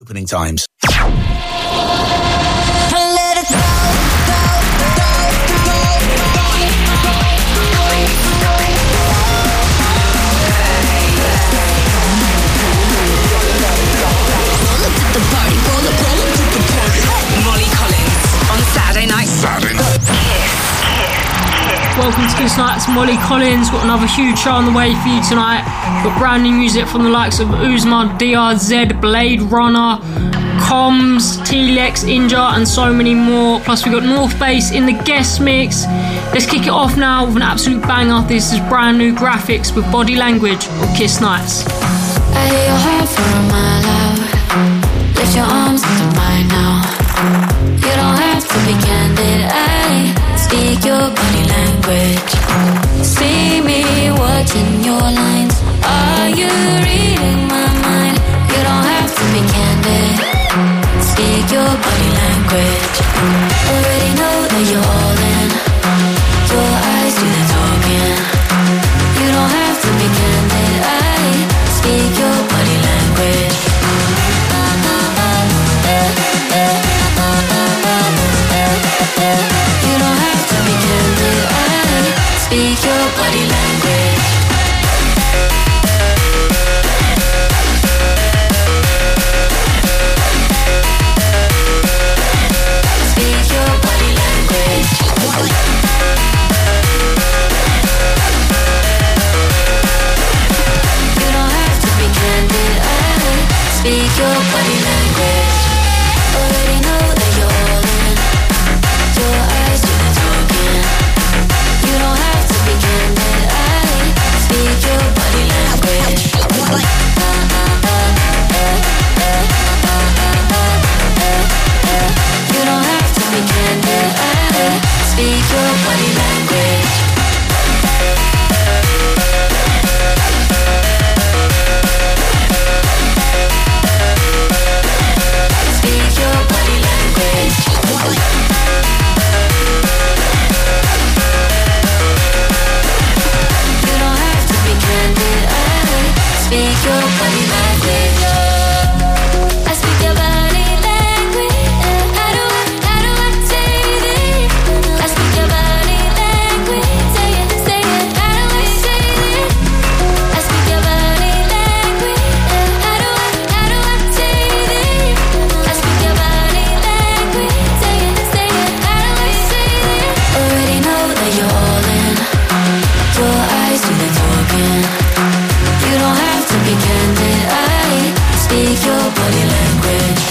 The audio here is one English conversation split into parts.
opening times. Molly Collins on Saturday night. Welcome to Kiss Nights. Molly Collins. Got another huge show on the way for you tonight. Got brand new music from the likes of Uzma, DRZ, Blade Runner, Combs, T-Lex, Inja, and so many more. Plus we got North Bass in the guest mix. Let's kick it off now with an absolute banger. This is brand new Graphics with Body Language on Kiss Nights. I hear your heart for a mile out. Lift your arms into mine now. You don't have to be candid. I speak your body language. See me watching your lines. Are you reading my mind? You don't have to be candid. Speak your body language. Already know that you're all in. Your eyes do the talking. You don't have to be candid. I speak your body language. You don't have to be candid. I speak your body language. Speak your body language. You don't have to be candid. I speak your body language. Already know that you're all in. Your eyes do the talking. You don't have to be candid. I speak your body language. You don't have to be candid. I speak your body language. Speak your body language. You don't have to be candid. I speak your body language. I speak your body language. How do I say this? I speak your body language. Say it. How do I say this? I speak your body language. How do I say this? I speak your body language. Say it. How do I say this? Already know that you're all in. Your eyes do the talking. You don't have to be candid. I speak your body language.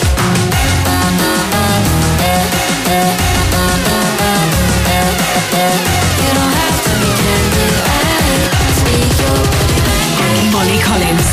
You don't have to be candid. I speak your body language. Molly Collins.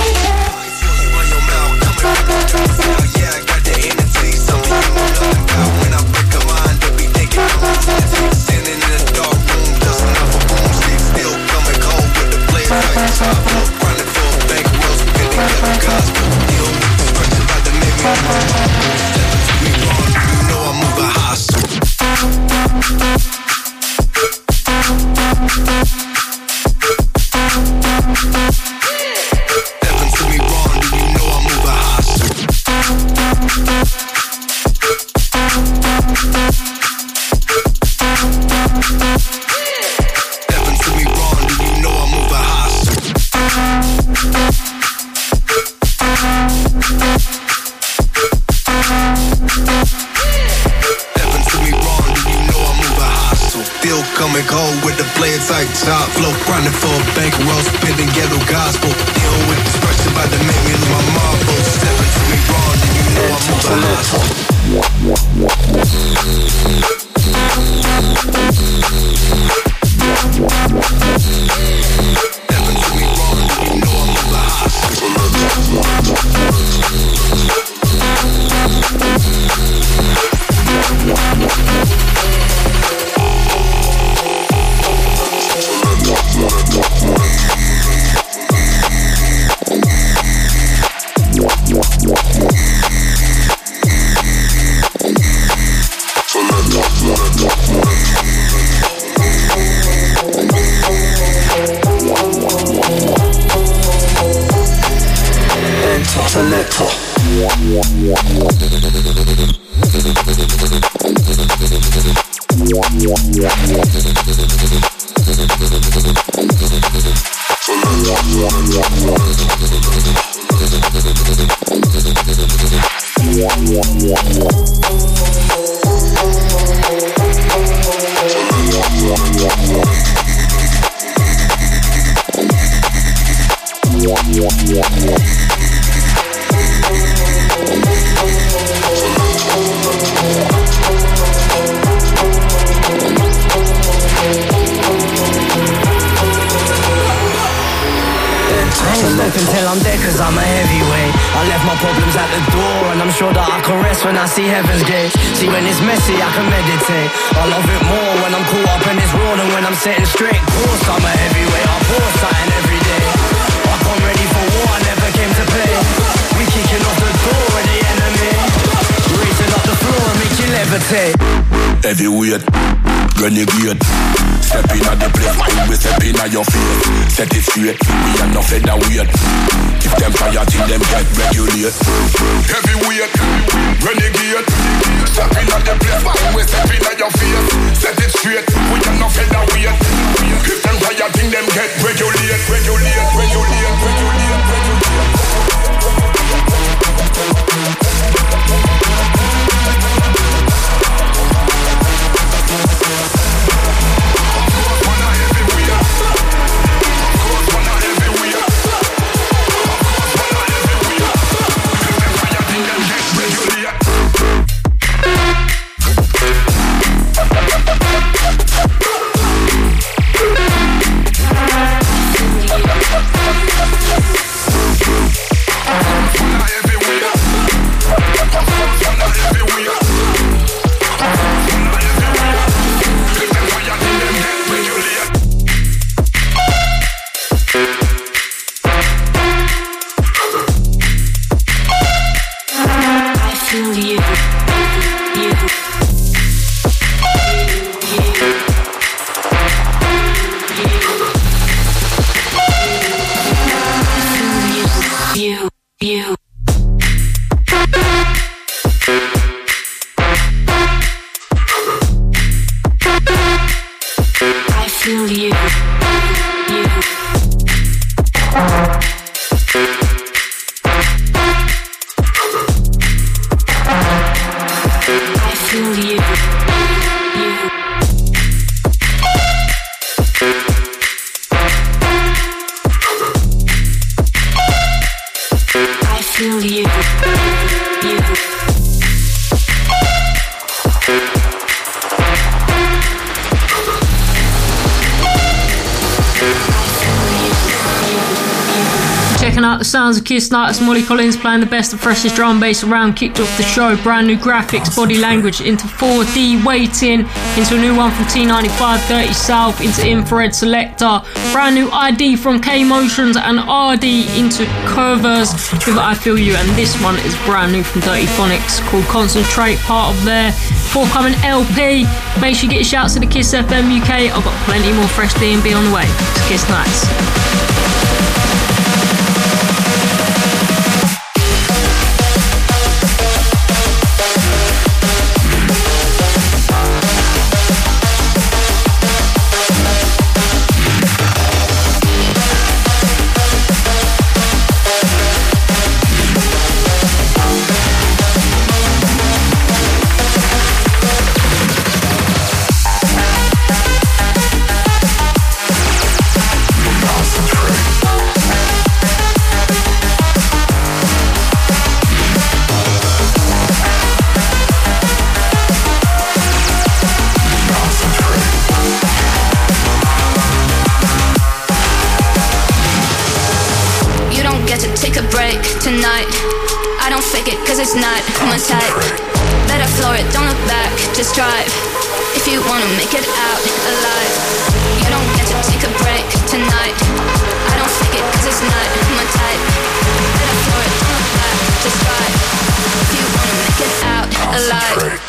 Yeah, I got the energy, something you love. Coming cold with the player type top flow, grinding for a bankroll, spitting ghetto gospel. Deal with expression about to make me lose my marbles. Stepping to me wrong, then you know I'm moving hostile. Stepping to me wrong, then you know I'm moving hostile. Until I'm dead cause I'm a heavyweight. I left my problems at the door and I'm sure that I can rest when I see heaven's gate. See when it's messy I can meditate. I love it more when I'm caught up and it's raw than when I'm setting straight. Course I'm a heavyweight, I pour something every day. I come ready for war, I never came to play. We kicking off the door of the enemy. Raising up the floor and make you levitate. Heavyweight, renegade. Step in at the place, we step in at your face. Set it straight, we are not featherweight. If them fire till them get regulate. Heavyweight, renegade. Step in at the place, we step in at your face. Set it straight, we are not featherweight. If them fire till them get regulate. Regulate, regulate, regulate, regulate. The sounds of Kiss Night. It's Molly Collins playing the best and freshest drum bass around. Kicked off the show, brand new graphics, body language into 4D waiting, into a new one from T95 Dirty South, into Infrared Selector, brand new ID from K Motions and RD into Curvers with I Feel You, and this one is brand new from Dirty Phonics called Concentrate, part of their forthcoming LP. Make sure you get your shouts to the Kiss FM UK. I've got plenty more fresh D&B on the way. It's Kiss Nights. get to take a break tonight. I don't fake it cause it's not my type. Better floor it, don't look back, just drive. If you wanna make it out alive. You don't get to take a break tonight. I don't fake it cause it's not my type. Better floor it, don't look back, just drive. If you wanna make it out alive.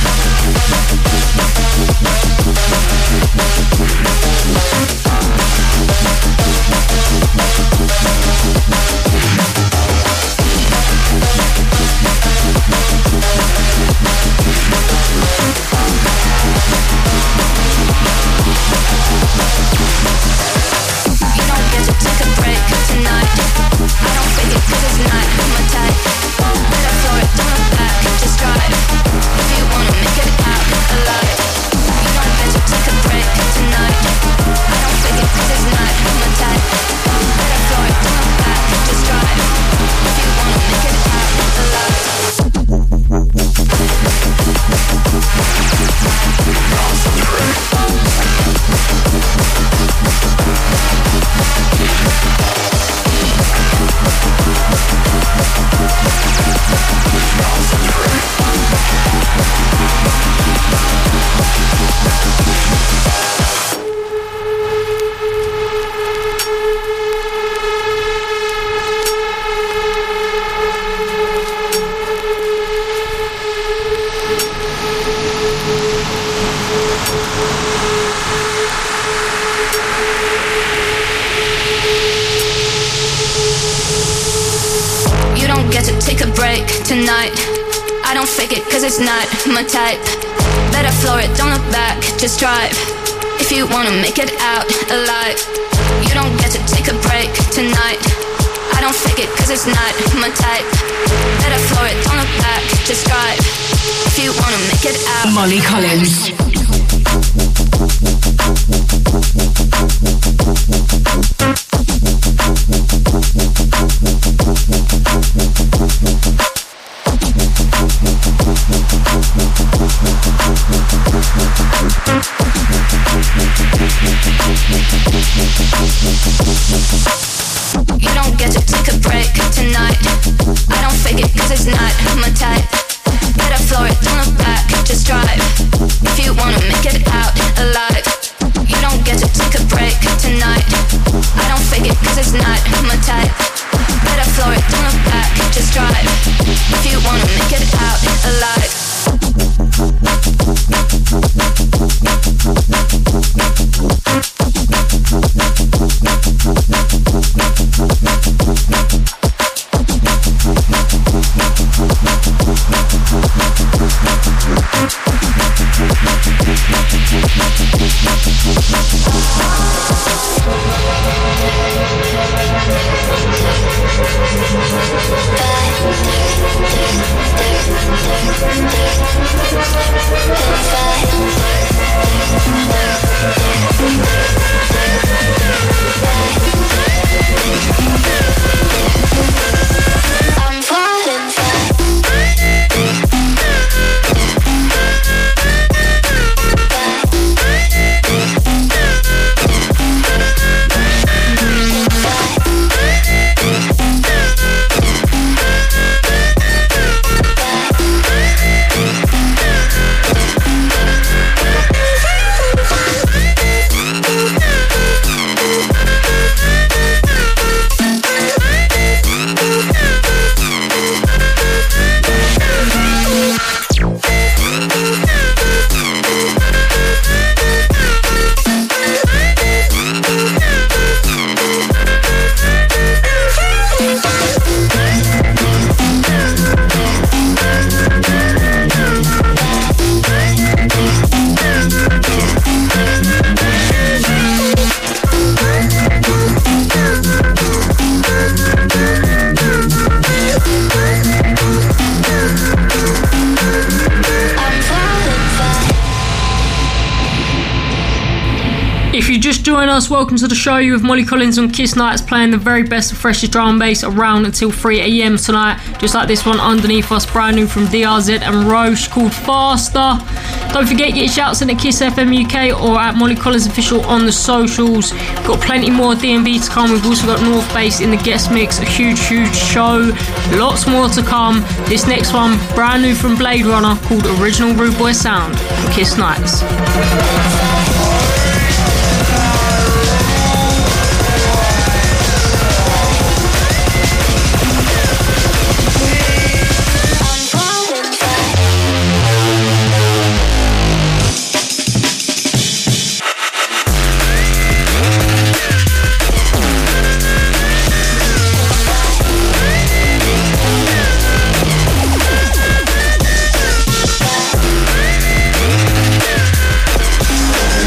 It's not my type. Better floor it, don't look back, just drive. If you wanna make it out alive. You don't get to take a break tonight. I don't fake it cause it's not my type. Better floor it, don't look back, just drive. If you wanna make it out. Molly Collins. You don't get to take a break tonight. I don't fake it cause it's not my type. Better floor it, don't look back, just drive. If you wanna you just joined us, welcome to the show. You with Molly Collins on Kiss Nights, playing the very best of freshest drum and bass around until 3 a.m. tonight. Just like this one underneath us, brand new from DRZ and Roche, called Faster. Don't forget, get your shouts in at Kiss FM UK or at Molly Collins Official on the socials. We've got plenty more DMV to come. We've also got North Bass in the guest mix, a huge show. Lots more to come. This next one, brand new from Blade Runner, called Original Rude Boy Sound on Kiss Nights. I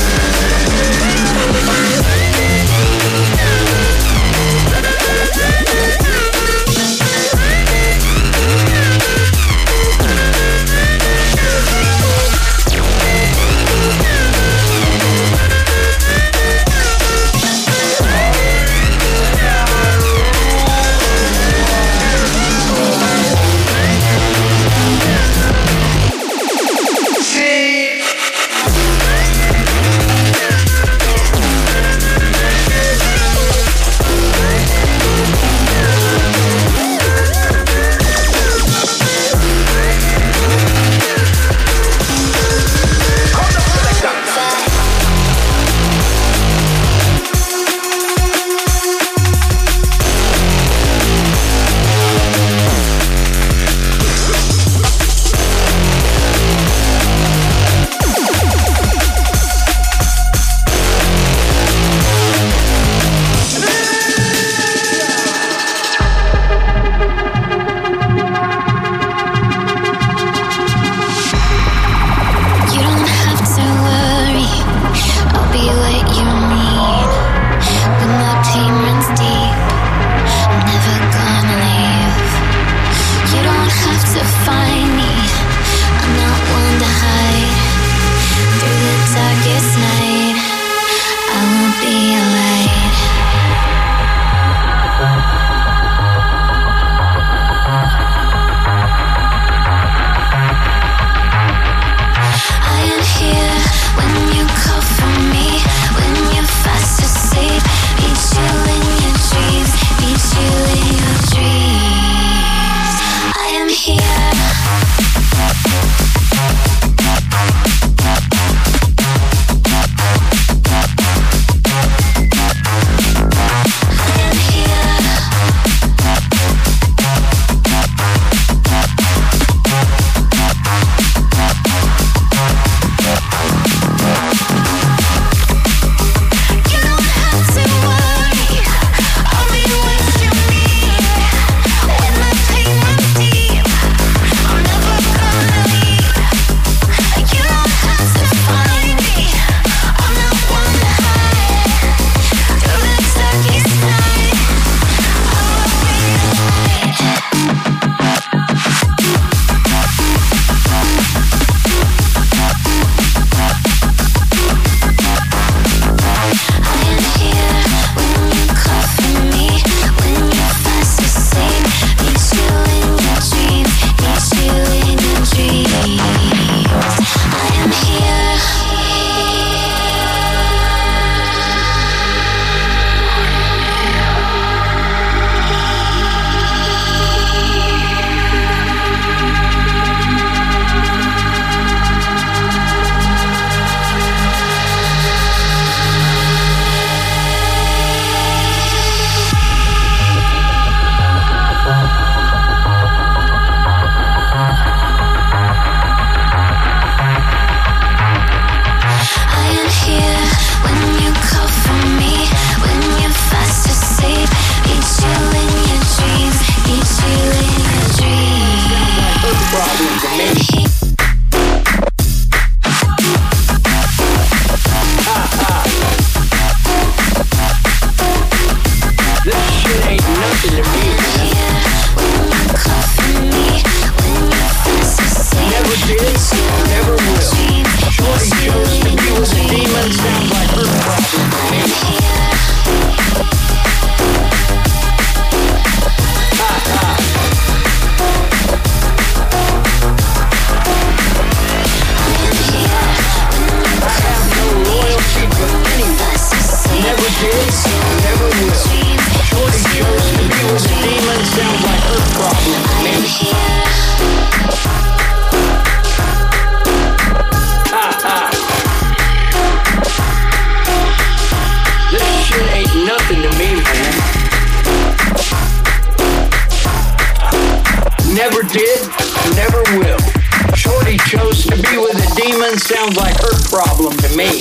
never did, never will. Shorty chose to be with a demon, sounds like her problem to me.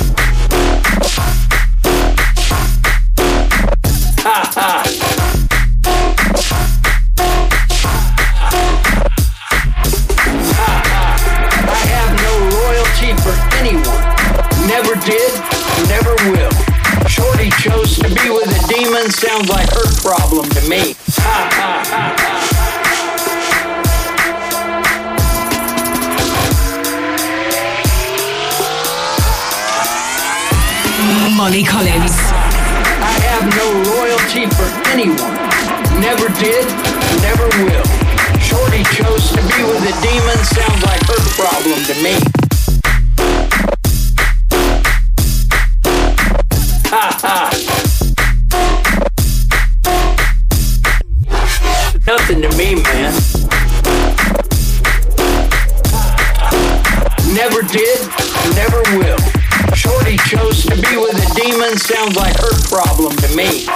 Ha ha. I have no loyalty for anyone. Never did, never will. Shorty chose to be with a demon, sounds like her problem to me. Ha ha ha. Molly Collins. I have no loyalty for anyone. Never did, never will. Shorty chose to be with a demon, sounds like her problem to me. Ha ha. Nothing to me, man. Never did, never will. Shorty chose to be with a demon, sounds like her problem to me.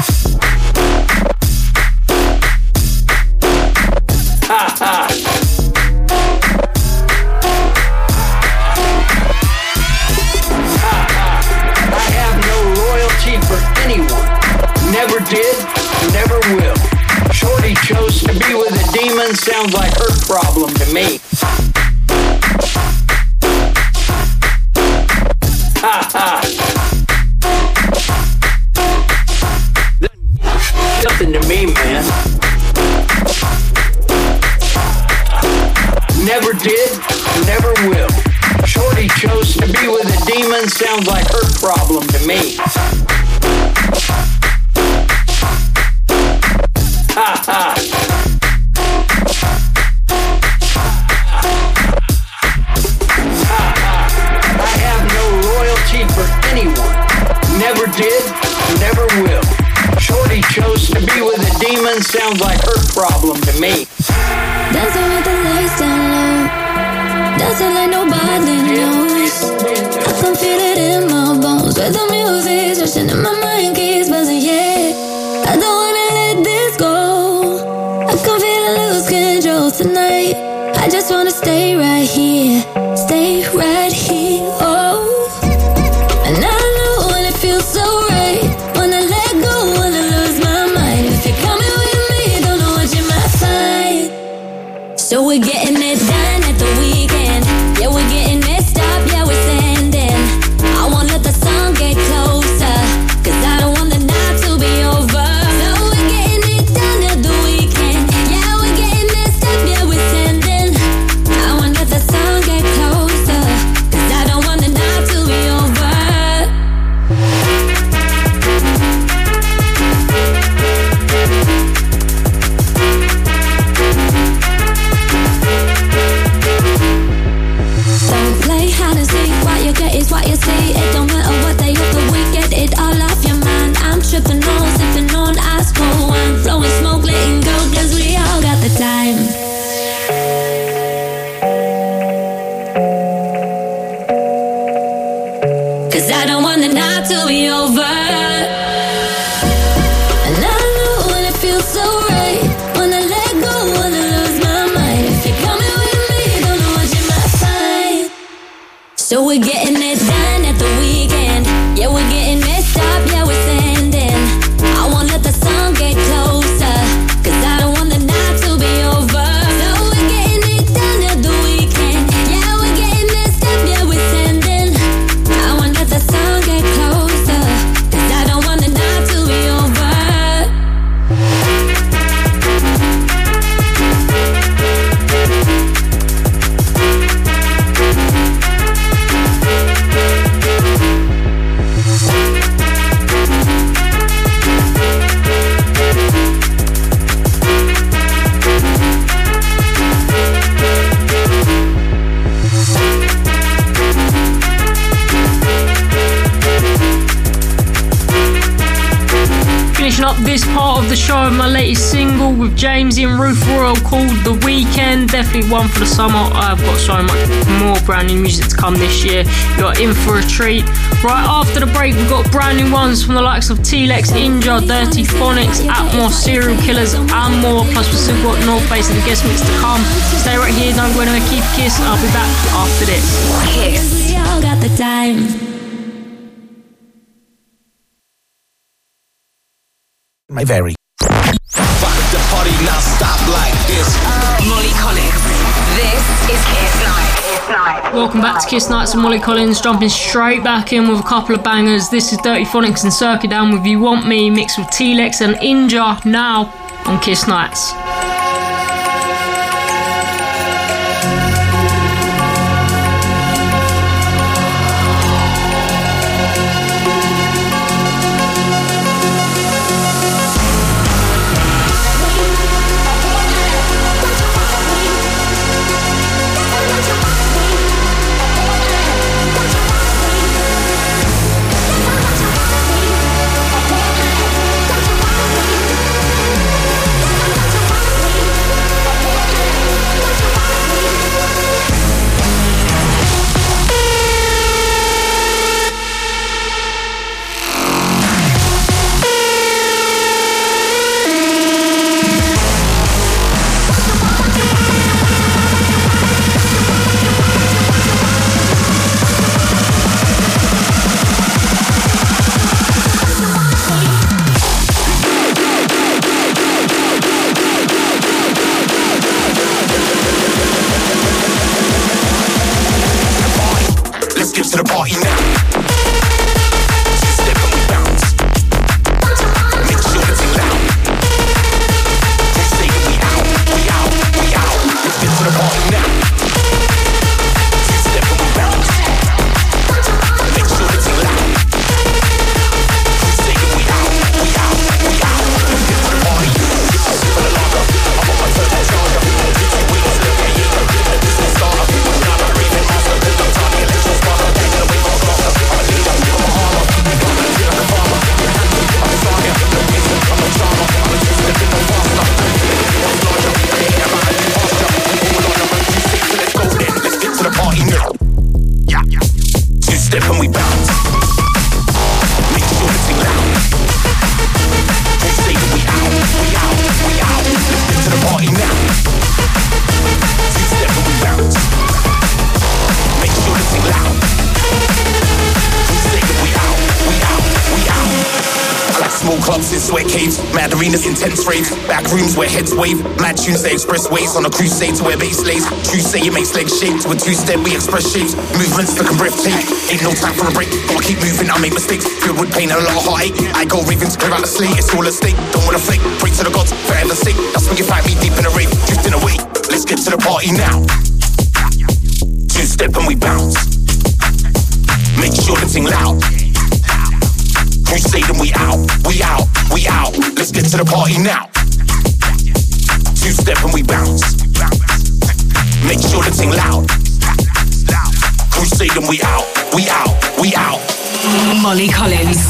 Ha ha. Ha ha. I have no loyalty for anyone. Never did, never will. Shorty chose to be with a demon, sounds like her problem to me. Ha ha. Nothing to me, man. Never did, never will. Shorty chose to be with a demon, sounds like her problem to me. Ha ha. For anyone. Never did, never will. Shorty chose to be with a demon, sounds like her problem to me. Dancing with the lights down low, dancing like nobody knows. I can feel it in my bones, with the music's rushing in my mind, keeps buzzing, yeah. I don't wanna let this go. I can feel I lose control tonight. I just wanna stay right here, stay right here, oh. And I know when it feels so right, wanna let go, wanna lose my mind. If you're coming with me, don't know what you might find. So we're getting it done at the weekend. Yeah, we're getting messed up, yeah, we're sending. I won't let the sun get closer, cause I don't want the night to be over. So we're getting it done at the weekend. Yeah, we're getting messed up, yeah, we're sending. I won't let the sun get closer, cause I don't want the night to be over. Don't play hide and seek, what you get is what you see. It don't matter what they offer, we get it all off your mind. I'm tripping on, sipping on ice cold wine, blowing smoke, letting go, cause we all got the time. Cause I don't want the night to be over. And I know when it feels so right, wanna let go, wanna lose my mind. If you're coming with me, don't know what you might find. So we're getting it done at the weekend. Yeah, we're getting messed up, yeah, we're sending. I won't let the sun get closer, cause I don't want the night to be over. So we're getting it done at the weekend. Yeah, we're getting messed up, yeah, we're sending. I won't let the sun get closer, cause I don't want the night to be over. show with my latest single with Jamesy and Ruth Royal called The Weekend. Definitely one for the summer. I've got so much more brand new music to come this year. You're in for a treat. Right after the break, we've got brand new ones from the likes of T-Lex, Inja, Dirty Phonics, Atmos, Serial Killers, and more. Plus, we've still got North Face and the guest mix to come. Stay right here, don't go anywhere, keep Kiss. I'll be back after this. Kiss. Y'all got the time. May vary. The party now stop like this. Molly Collins. This is Kiss Night. Welcome back to Kiss Nights with Molly Collins. Jumping straight back in with a couple of bangers. This is Dirty Phonics and Circuit Down with You Want Me, mixed with T-Lex and Inja now on Kiss Nights. To the party now. Step and we bounce. Make sure it's loud. Don't say that we out, we out, we out. Let's get to the party now. Step and we bounce. Make sure it's loud. Don't say that we out, we out, we out. Let's get to the party. For the longer, I'm on my turbo charger. Get you wings, look at you. This is starter. We're not a raving master. I'm talking electro sparker. Two-step and we bounce. Make sure it's loud. Don't say that we out, we out, we out. Let's get to the party now. Two-step and we bounce. Make sure it's loud. Don't say that we out, we out, we out. I like small clubs in sweat caves, mad arenas, intense raves, back rooms where heads wave, mad tunes they expressways on a crusade to where bass lays. True say it makes legs shake to a two-step we express shapes, movements that can breathtaking. Ain't no time for a break, gotta keep moving, I make mistakes, filled with pain and a lot of heartache. I go raving to clear out the slate, it's all at stake. Don't wanna flake, pray to the gods, forever sake. That's when you find me deep in a rave, drifting away. Let's get to the party now. Two-step and we bounce. Make sure the thing loud. Crusade and we out, we out, we out. Let's get to the party now. Two-step and we bounce. Make sure the thing loud. Crusade and we out, we out, we out. Molly Collins.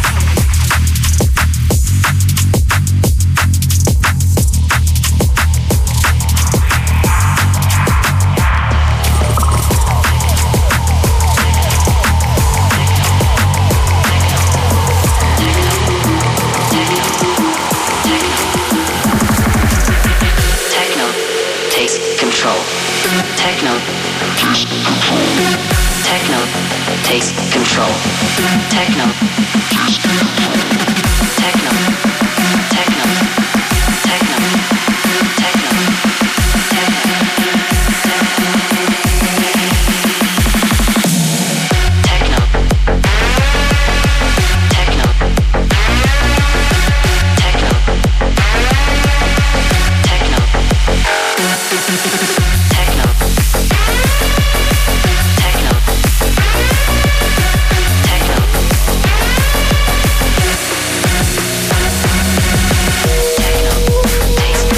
Techno takes control. Techno. Takes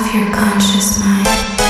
off your conscious mind.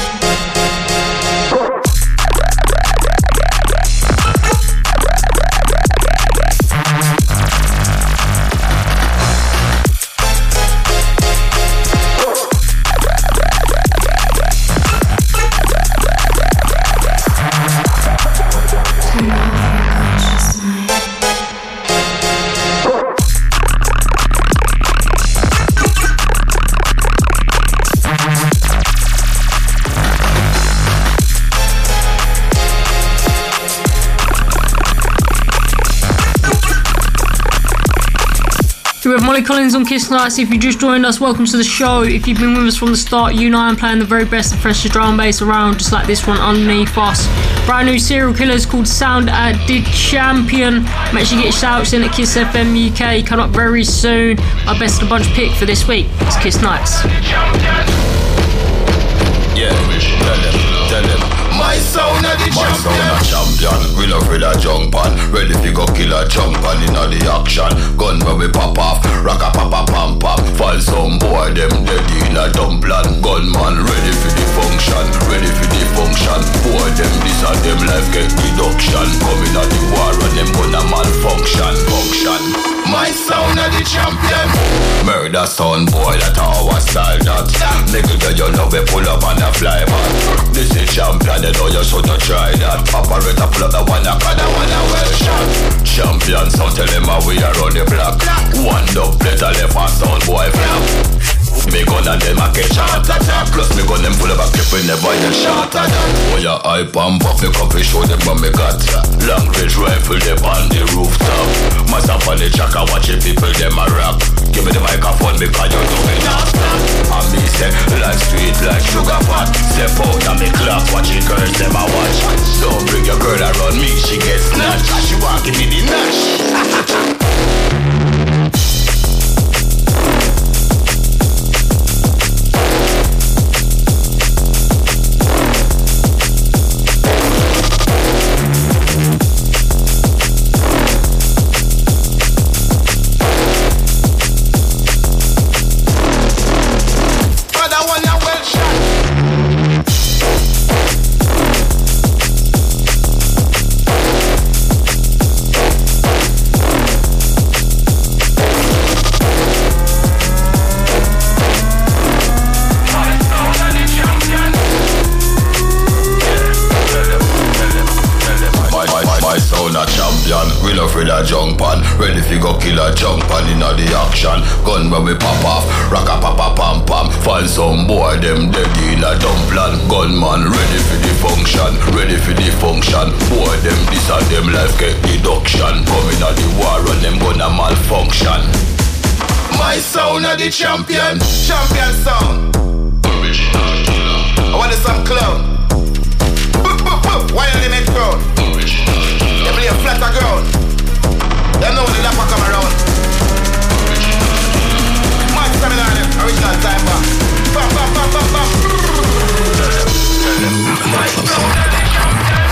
We have Molly Collins on Kiss Nights. If you just joined us, welcome to the show. If you've been with us from the start, you know I'm playing the very best and freshest drum and bass around, just like this one underneath us. Brand new Serial Killers called Sound Addict Champion. Make sure you get shouts in at Kiss FM UK. Come up very soon. Our best of the bunch pick for this week. It's Kiss Nights. Yeah, tell them. My sound of the champion. We love with a jump on. Ready to go kill a jump on in the action. Gun when we pop off. Rock a pop a pam pam. Fall some boy them dead in a dump land. Gunman ready for the function. Ready for the function. Boy them this and them life get deduction. Coming at the war and them gonna malfunction. My sound of the champion. Murder sound boy that our style that. Nigga that you know we pull up and a fly man. This is champion. Know you shoulda try that. Operator pull up the one that kinda wanna well shot. Champion sound tell them how we are on the block. One dub better left and sound boy flap. Me gun and them a catch heart attack. Plus me gun them full of a clip when never get shot at that. Boy ya hype and buff me come fi show them what me got. Long range rifle them on the rooftop. Mass up on the track and watch the people them a rap. Give me the microphone because you know me not stop. And me say like sweet like sugar pot. Step out of me class watch the girls them a watch. Don't bring your girl around me, she gets snatched. She want give me the nash. We love with a jump on. Ready fi go kill a jump on inna the action. Gun when we pop off. Rock a pop a pam pam. Find some boy them dead in a dump land. Gunman ready for the function. Ready for the function. Boy them this and them life get deduction. Coming at the war and them gonna malfunction. My sound of the champion. Champion sound. Original killer. I want some clown. Why are they make crowd? They play a flatter ground. They know when the lapper come around. Mark Seminar, original time back. Bam, bam, bam, bam, bam. My sound of the champion.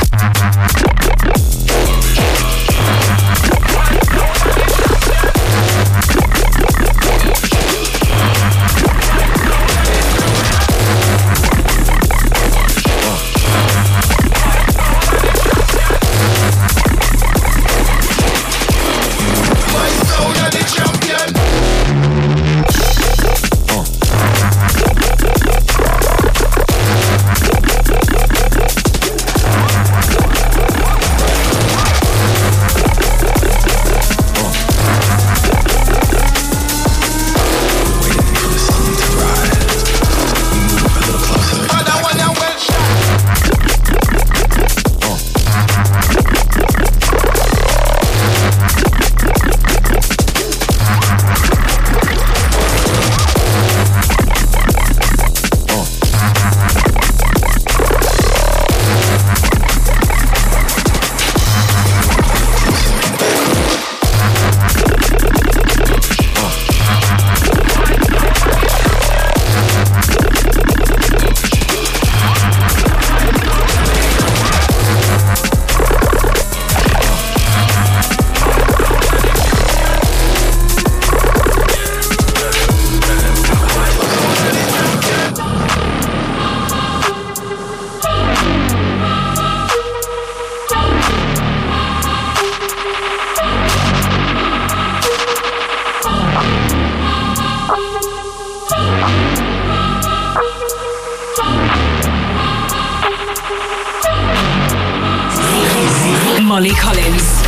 Molly Collins.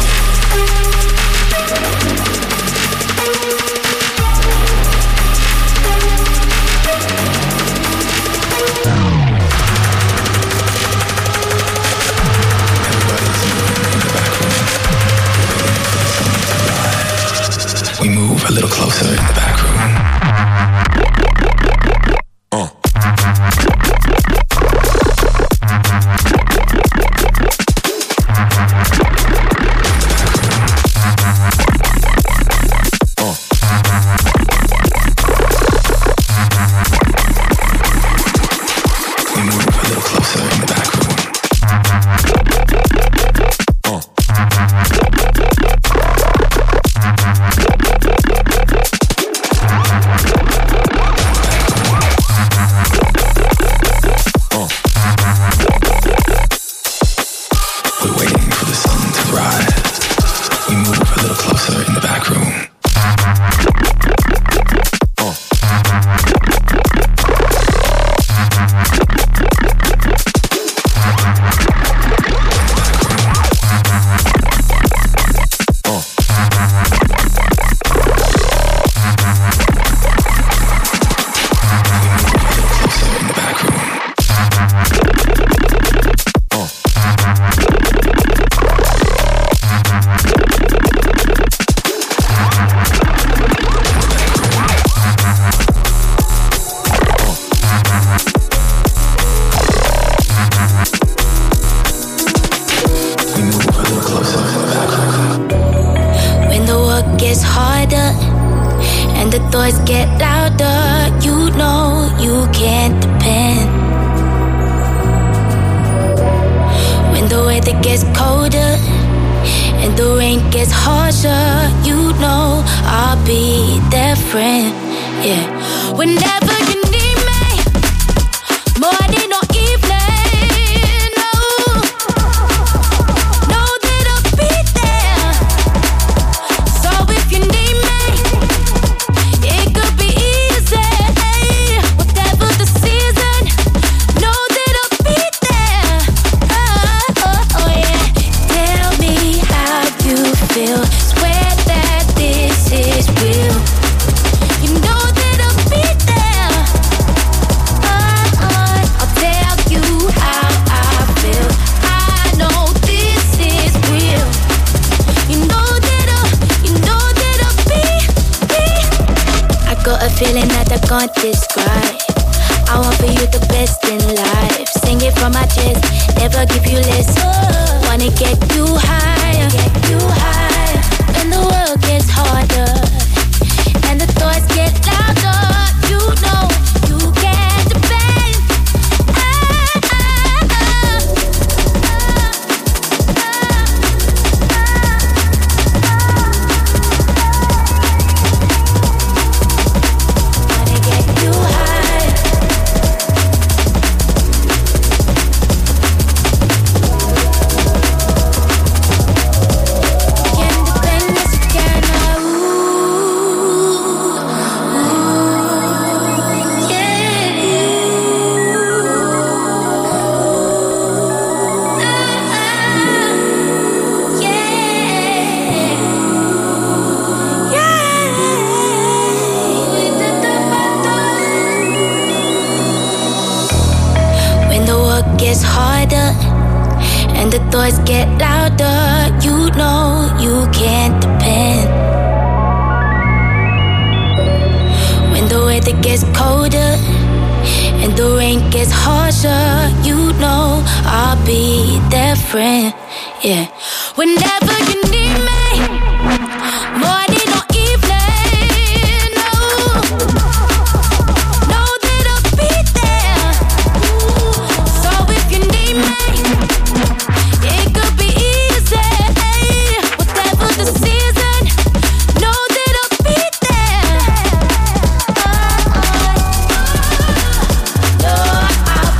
We move a little closer in the back room.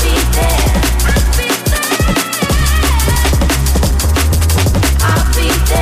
I'll be there.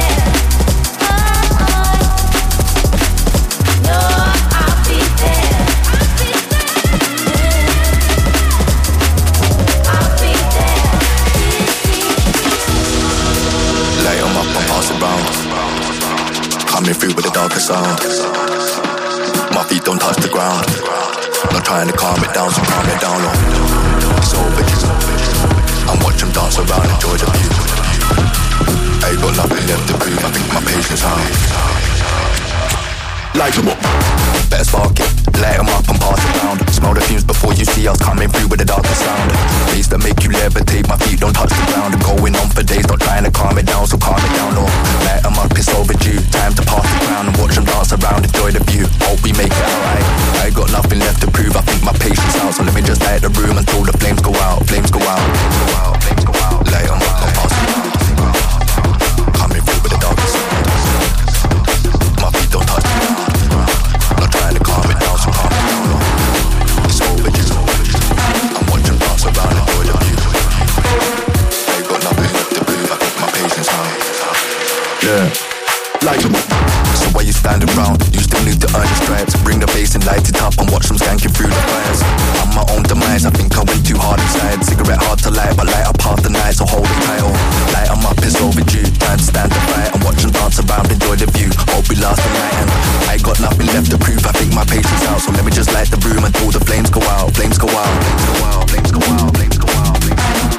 sound. My feet don't touch the ground. Not trying to calm it down, so calm it down low. It's overdue. And watch them dance around, enjoy the view. I ain't got nothing left to prove, I think my patience high. Light them up. Better spark it, light them up and pass it round. Smell the fumes before you see us coming through with the darkest sound. Bass that make you levitate, my feet don't touch the ground. I'm going on for days, not trying to calm it down, so calm it down, no. Light them up, it's overdue, time to pass it round. And watch them dance around, enjoy the view, hope we make it alright. I ain't got nothing left to prove, I think my patience out. So let me just light the room until the flames go out. Flames go out, flames go out, flames go out. Light them up and pass it round. Coming through with the darkest sound. My feet don't touch the ground. Not trying to calm it down, so calm it down, no. It's overdue. I'm watching dance around, enjoy the view. I ain't got nothing left to prove, I think my patience high. Yeah, light them up. So why you standing round? You still need to earn your stripes. Bring the bass and light it up and watch them skanking through the fires. I'm my own demise, I think I went too hard inside. Cigarette hard to light, but light up half the night, so hold it tight on. Light them up, it's overdue. Time to stand and fight and watch them dance around, enjoy the view. Hope we last the night and I ain't got nothing left to prove, I think my patience out. So let me just light the room until the flames go out. Flames go out, flames go out, flames go out, flames go out, flames go out.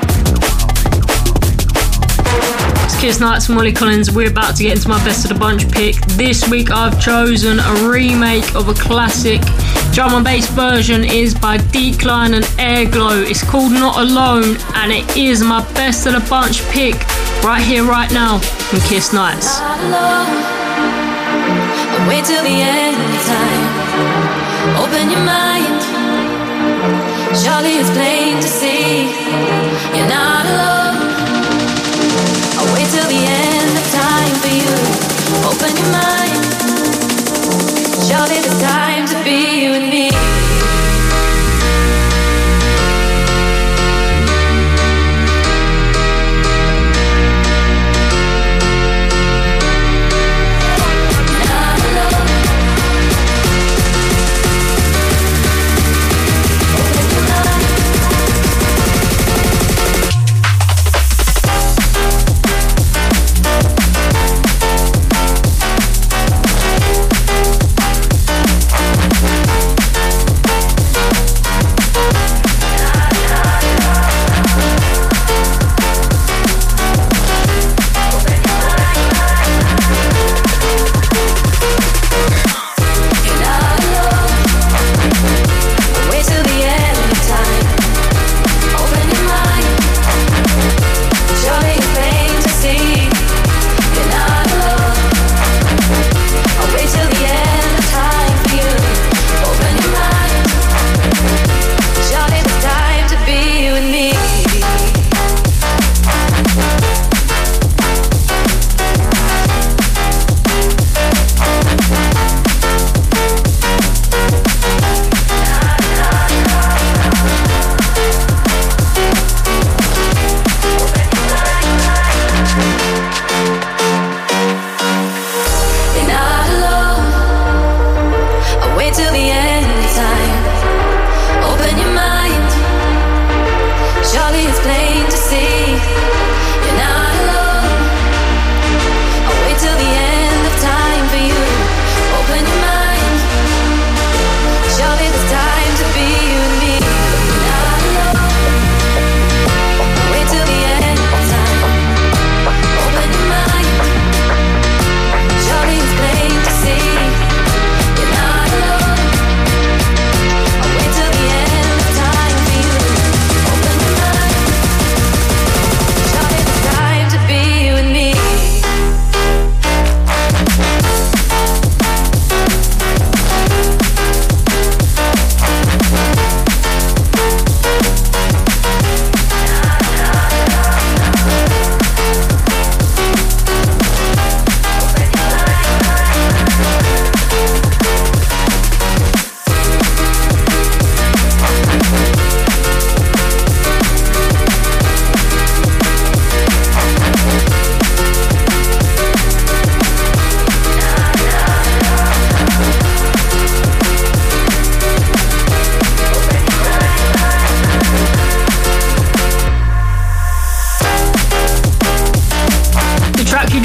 Kiss Nights, Molly Collins. We're about to get into my best of the bunch pick. This week I've chosen a remake of a classic. Drum and bass version is by Decline and Airglow. It's called Not Alone and it is my best of the bunch pick right here, right now from Kiss Nights. Not alone. Wait till the end of time. Open your mind. Surely it's plain to see you're not alone. I'll wait till the end of time for you. Open your mind. Surely it's time to be you and me.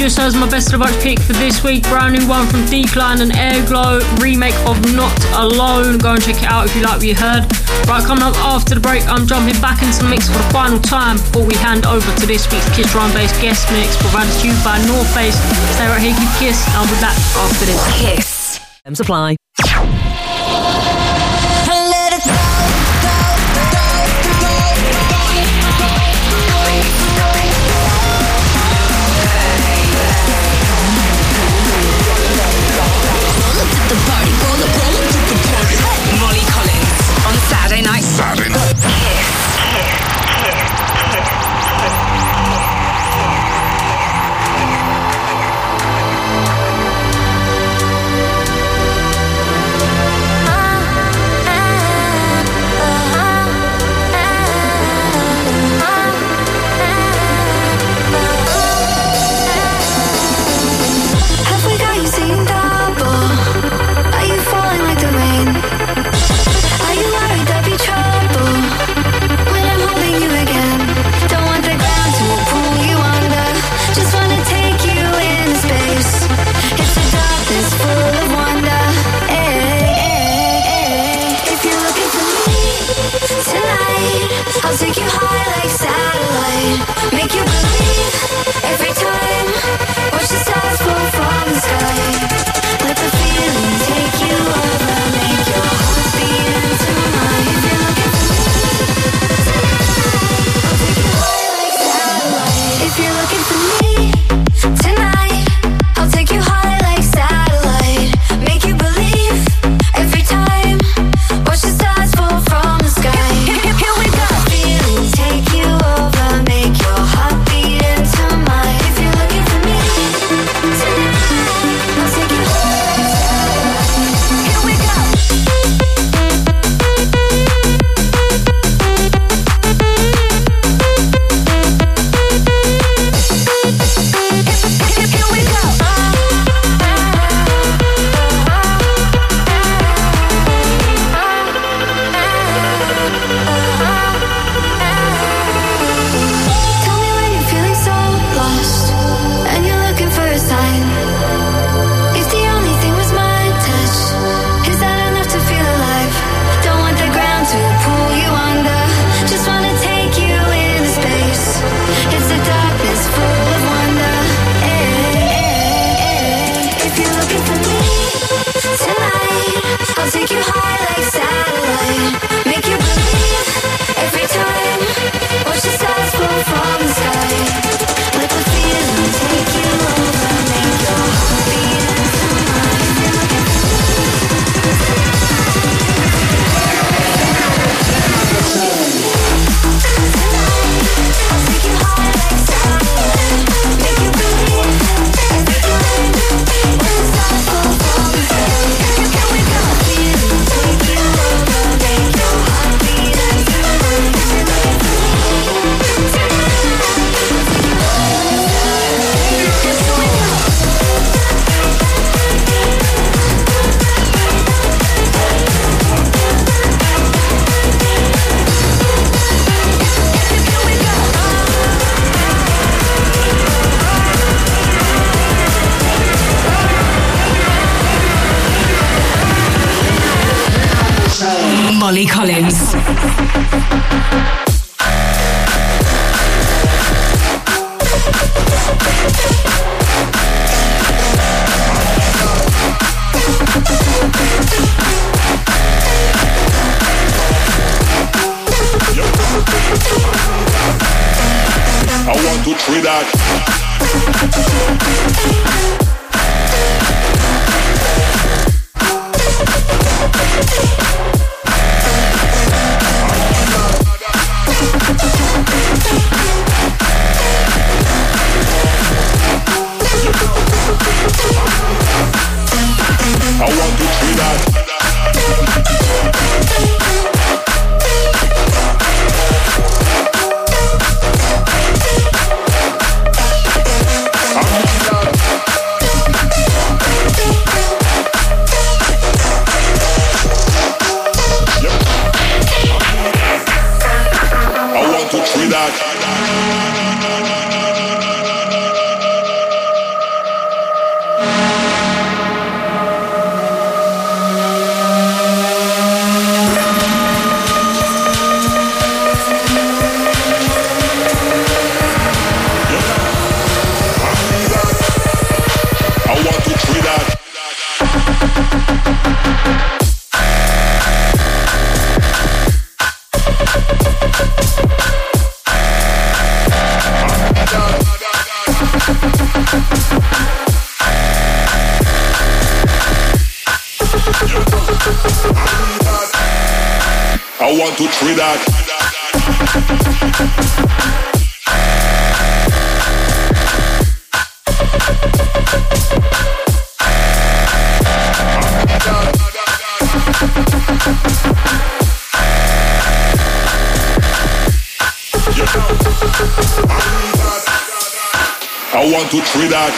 just heard my best of the bunch pick for this week. Brand new one from Decline and Airglow, remake of Not Alone. Go and check it out if you like what you heard. Right, coming up after the break, I'm jumping back into the mix for the final time before we hand over to this week's Kiss Drum Bass guest mix provided to you by North Face. Stay right here, keep Kiss, and I'll be back after this. Kiss. Supply. Molly Collins on Saturday night. Have we got you seeing double? Are you falling like the rain? Are you worried there'll be trouble when I'm holding you again? Don't want the ground to pull you under. Just wanna take you into space. It's a darkness full of wonder. If you're looking for me tonight, I'll take you high like satellite. Make you believe every time. Watch the stars fall from the sky. Let the feeling take you over. Make your heart beat into mine. If you're looking for me tonight, I'll take you high like satellite. If you're looking for me tonight, I'll take you high like satellite. Make you believe every time. Watch the stars fall from the sky. Here we go. Feeling take you over. Make your heart beat into mine. If you're looking for me tonight, I'll take you high like satellite. Here we go. Here we go. Tell me when you're feeling so lost and you're looking for a sign. If the only thing was my touch, is that enough to feel alive? Don't want the ground to pull you under. Just wanna take you into space. It's the darkness full of wonder. If you're looking for me tonight, I'll take you high like satellite. Make you believe every time. Watch the stars fall from the sky. Let the feeling take you over. Make your heart beat into mine. If you're looking for I'll take you high like satellite. Make you believe every time. Watch the stars fall from the sky. Here we go. Feeling take you over. Make your heart beat into mine. If you're looking for me tonight, I'll take you high like satellite. Here we go. Molly Collins. I want to treat that. I want to treat that. want to try that. I want to try that.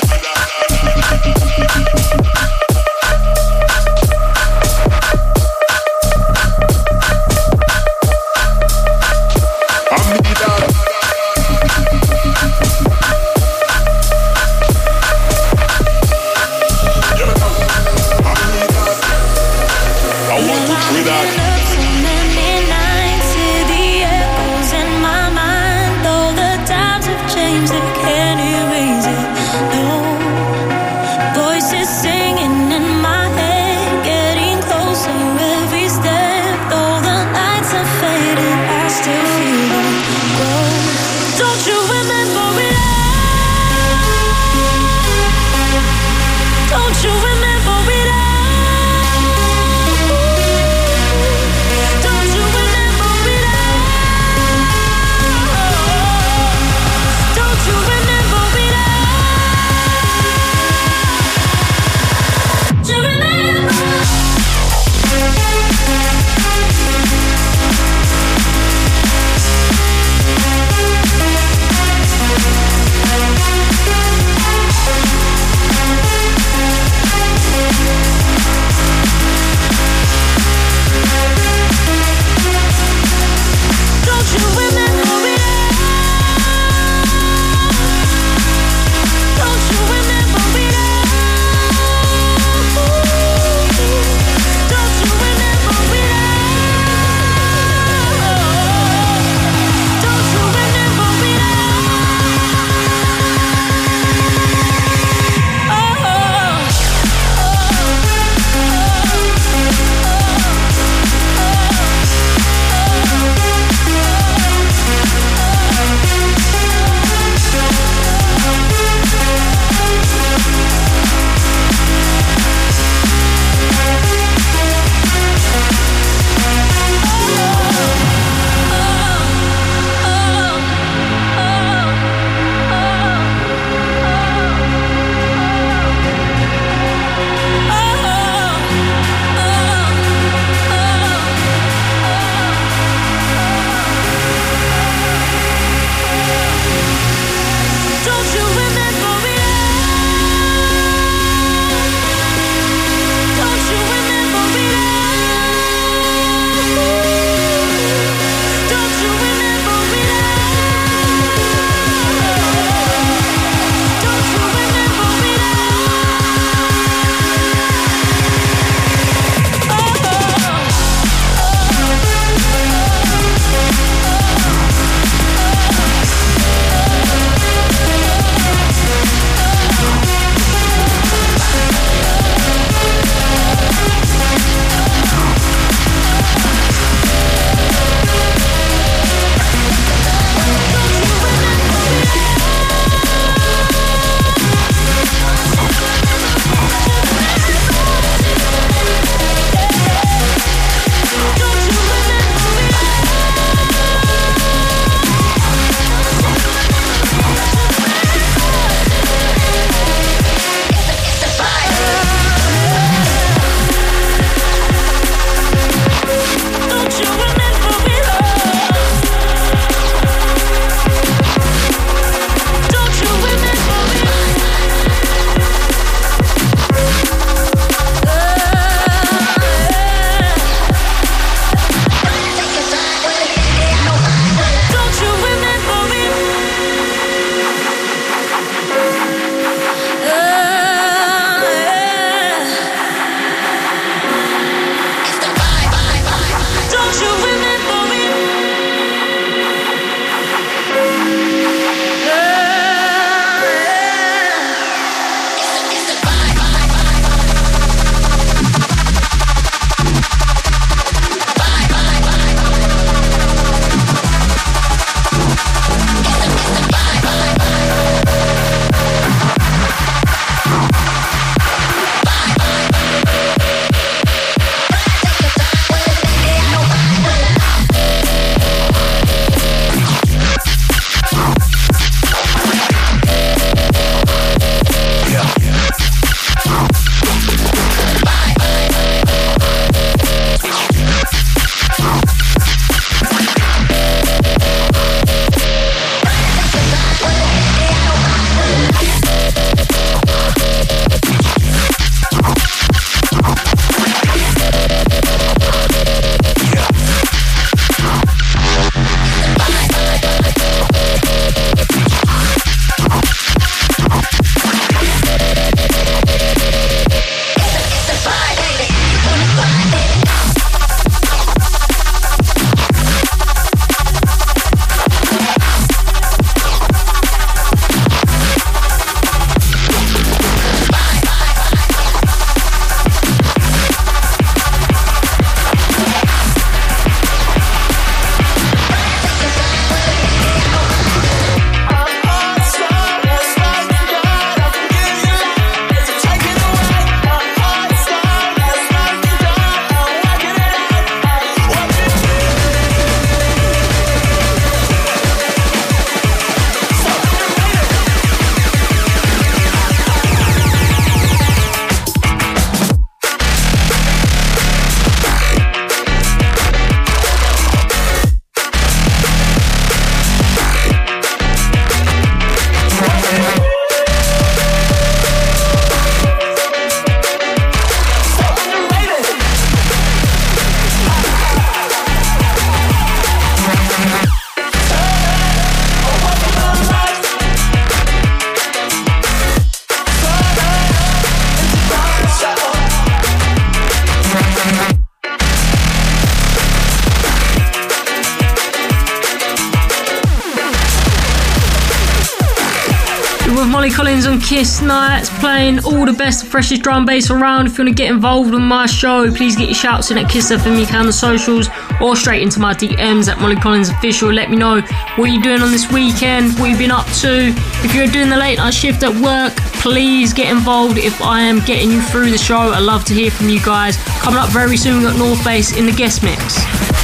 with Molly Collins on Kiss Nights, playing all the best, freshest drum bass around. If you want to get involved with my show, please get your shouts in at Kiss FM. You can on the socials or straight into my DMs at Molly Collins Official. Let me know what you're doing on this weekend, what you've been up to. If you're doing the late night shift at work, please get involved if I am getting you through the show. I'd love to hear from you guys. Coming up very soon, we've got North Bass in the guest mix.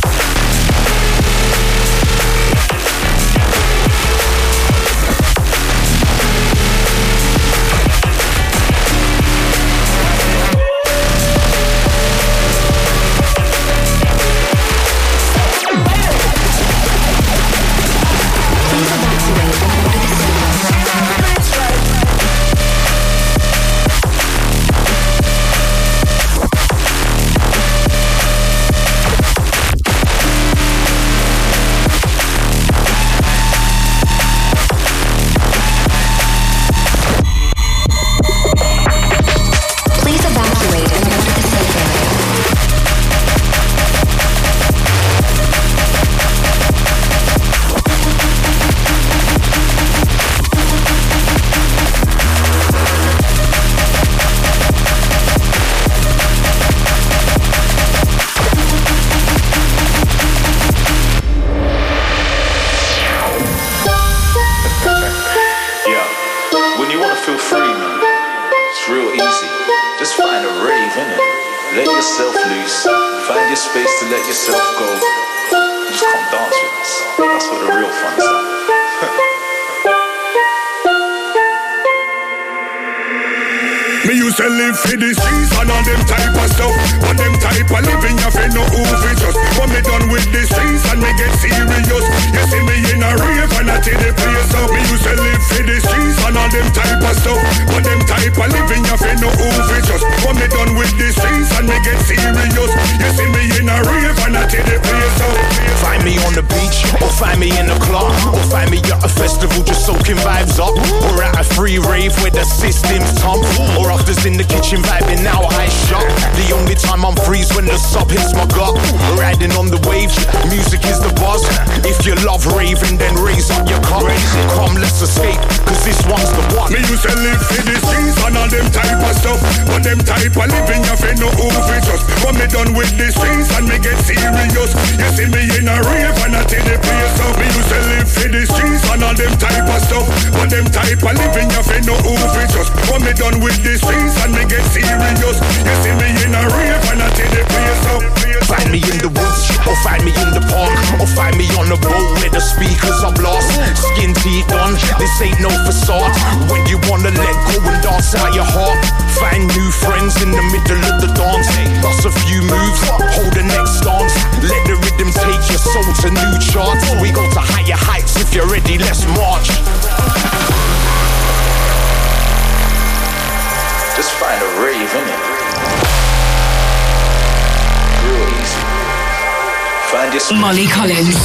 Molly Collins.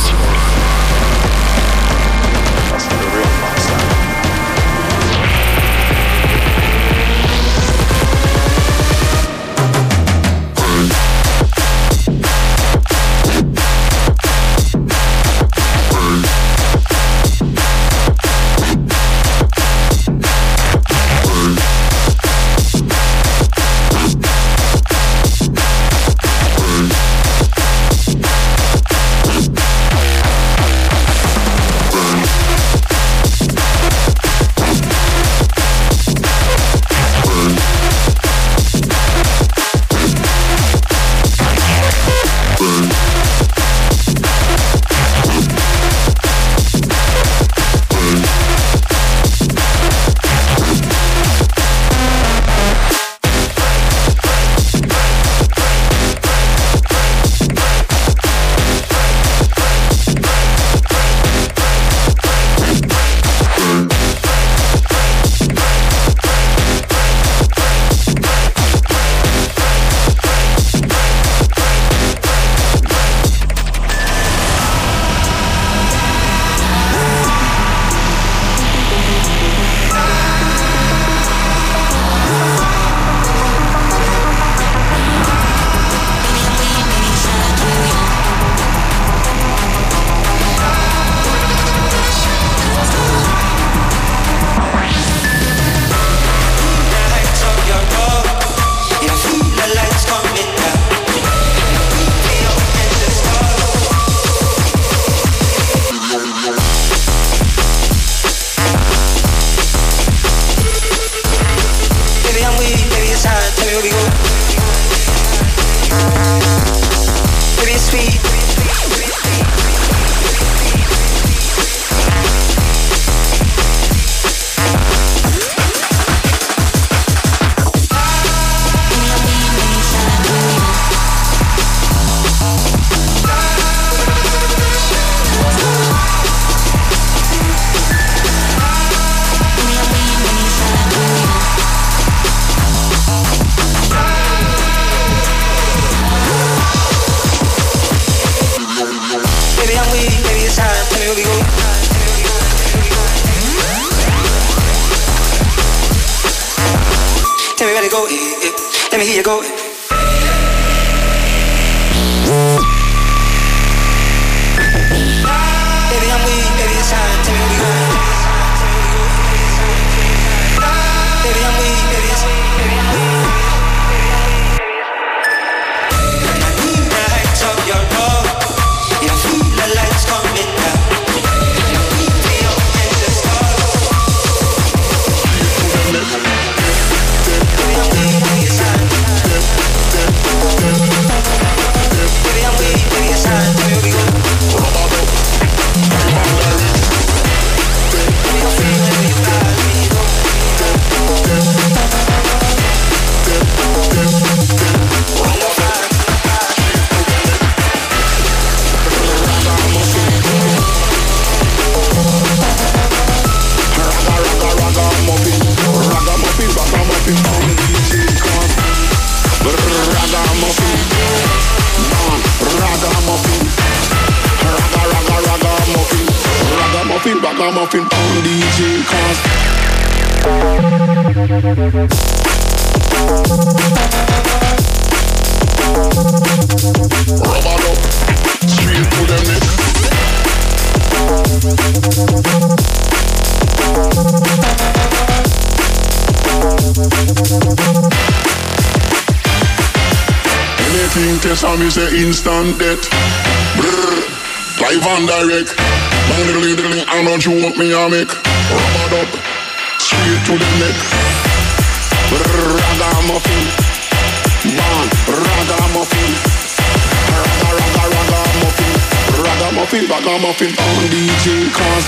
me hear you go. Baby, I'm weak, baby, it's time. Tell me where we go. Baby, I'm weak, baby, it's time. I need the heights of your love. Yeah, I feel the lights coming down. Ragamuffin on DJ Cause rubber up, straight to them neck. Anything test on me say instant death. Brrr, live and direct. I don't you want me, I make rubber up, straight to the neck. Ragamuffin, man, ragamuffin. Ragamuffin, ragamuffin on DJ Cause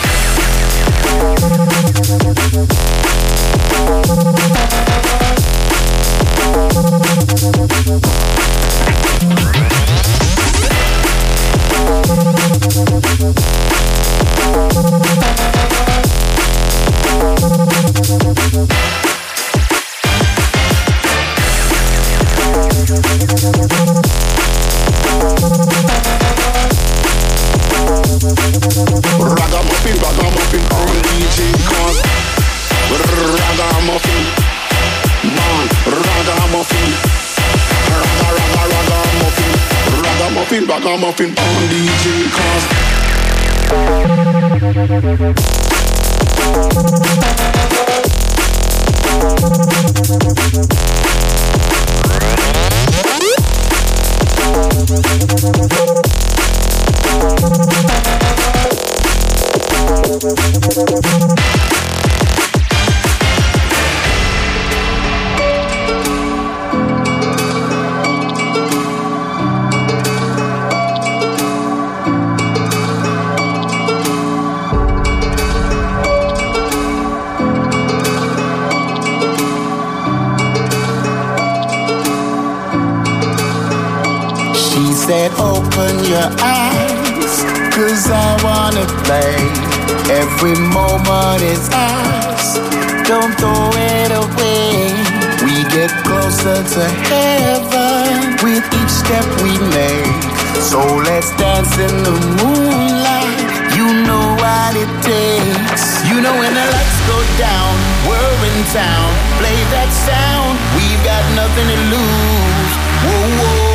Ragamuffin on DJ Cause Ragamuffin, man, ragamuffin. Ragamuffin on DJ Cause said open your eyes, 'cause I wanna play. Every moment is ours, don't throw it away. We get closer to heaven with each step we make. So let's dance in the moonlight, you know what it takes. You know when the lights go down, we're in town. Play that sound, we've got nothing to lose. Whoa, whoa.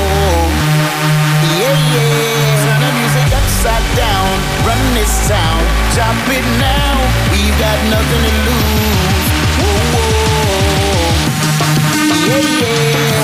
Yeah, yeah. Turn the music upside down, run this town, drop it now. We've got nothing to lose. Whoa, whoa. Yeah, yeah.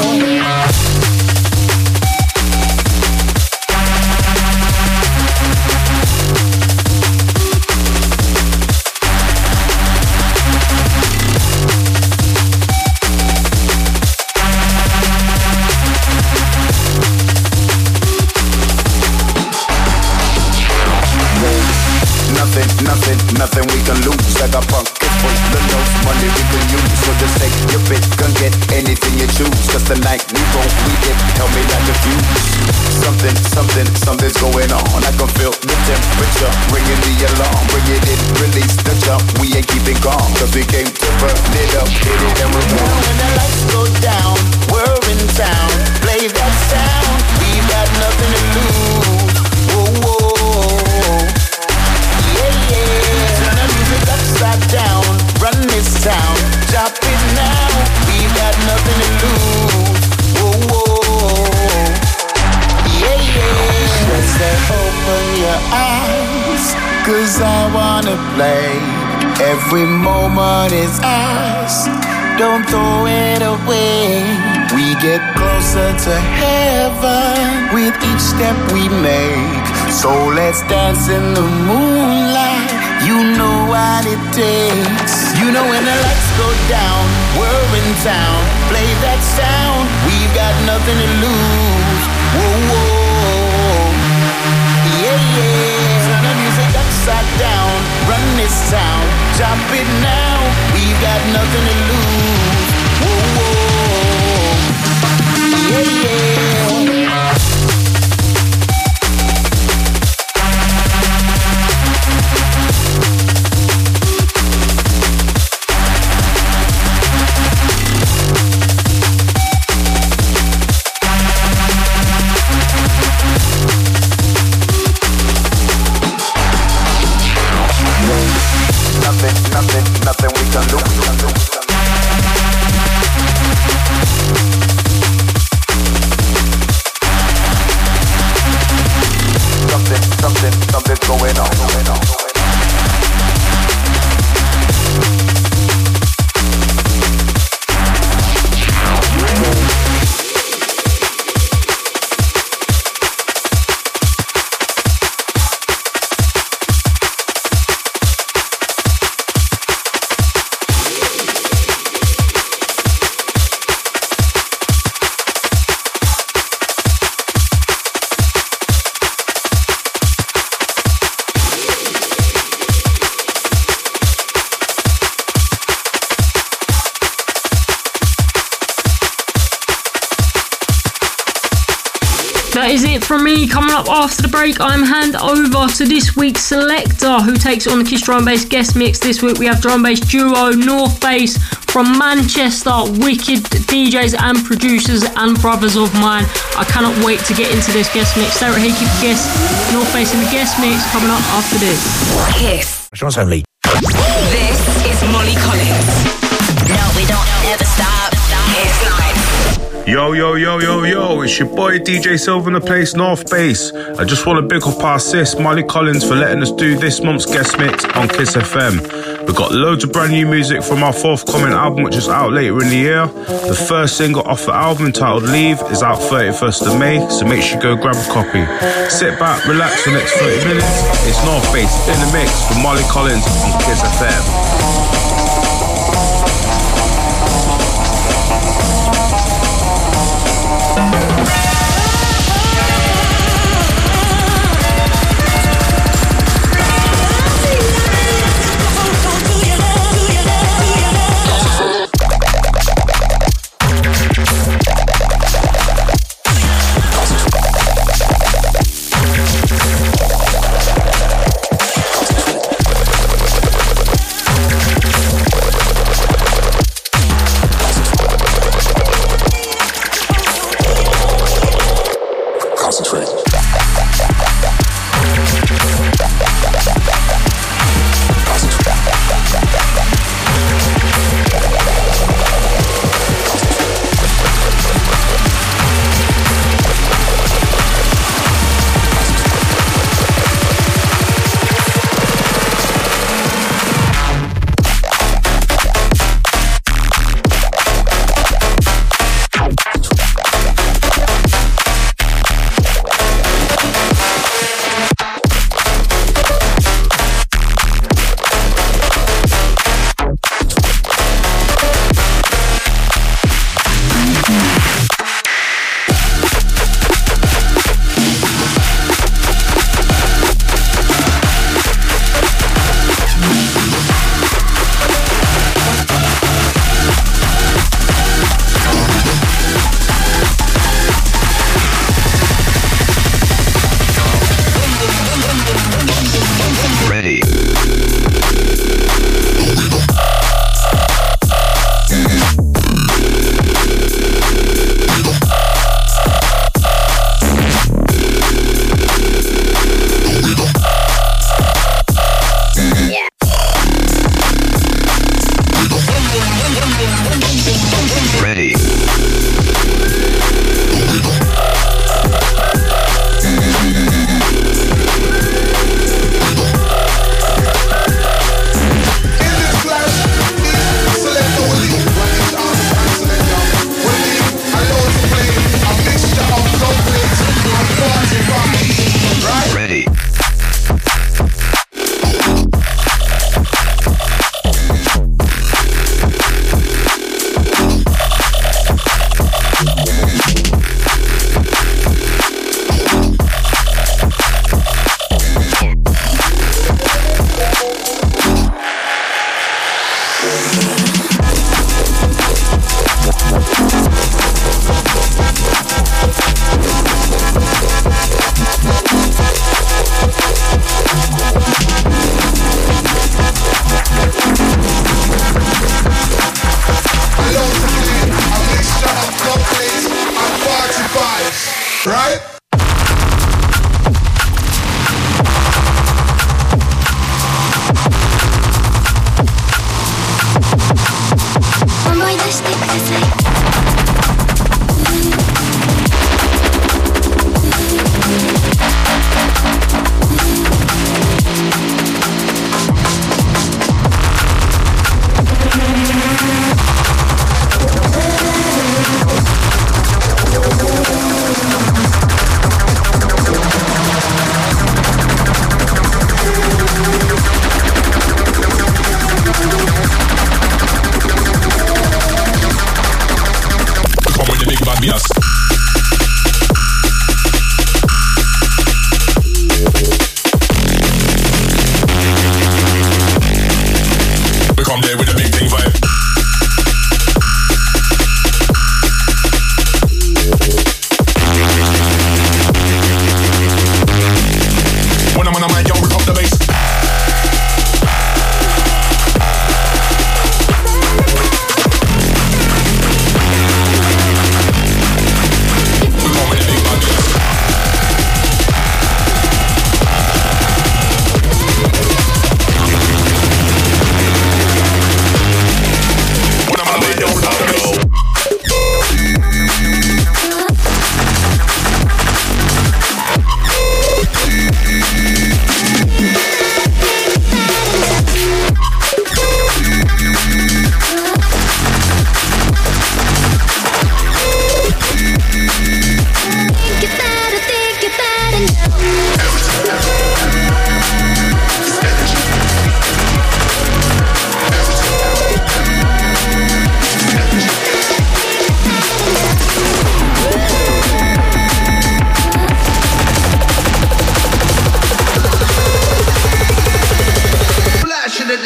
Nothing we can lose. I got pockets full of notes, money we can use. So just take your pick, can get anything you choose. 'Cause tonight we won't it. Help me not diffuse. Something's going on. I can feel the temperature, ringing the alarm. Bring it in, release the jump. We ain't keeping calm, 'cause we came to burn it up, hit it and we're born. When the lights go down, we're in town. Play that sound, we've got nothing to lose. Whoa, whoa. Yeah, yeah. Turn the music upside down, run this town. Drop it now, we've got nothing to lose. 'cause I wanna play. Every moment is ours, don't throw it away. We get closer to heaven with each step we make. So let's dance in the moonlight, you know what it takes. You know when the lights go down, we're in town, play that sound, we've got nothing to lose. Whoa, whoa, yeah, yeah. Turn the music upside down, run this town, drop it now, we've got nothing to lose. Whoa, whoa, yeah, yeah. Nothing we can do. Something's going on. That is it from me. Coming up after the break, I'm hand over to this week's selector, who takes on the Kiss Drum Bass guest mix. This week we have drum bass duo North Bass from Manchester, wicked DJs and producers and brothers of mine. I cannot wait to get into this guest mix. Sarah Hickey guest, North Bass in the guest mix, coming up after this. Kiss. Restaurants only. This is Molly Collins. No, we don't ever stop. Kiss Night. Yo, it's your boy DJ Silver in the place, North Bass. I just want to big up our sis, Molly Collins, for letting us do this month's guest mix on Kiss FM. We've got loads of brand new music from our forthcoming album, which is out later in the year. The first single off the album, titled Leave, is out 31st of May, so make sure you go grab a copy. Sit back, relax for the next 30 minutes. It's North Bass in the mix with Molly Collins on Kiss FM.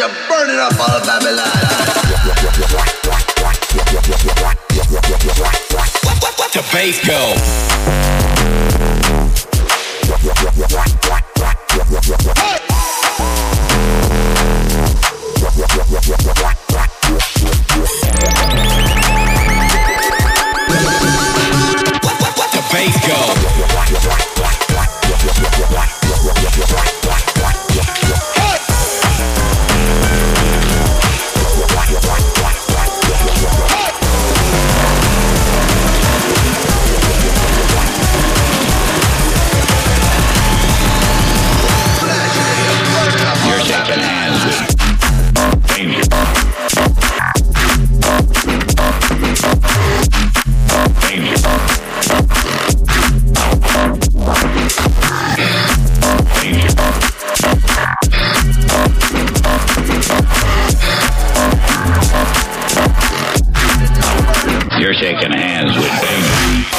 you're burning up all of Babylon. The bass go. The bass go. You're shaking hands with danger.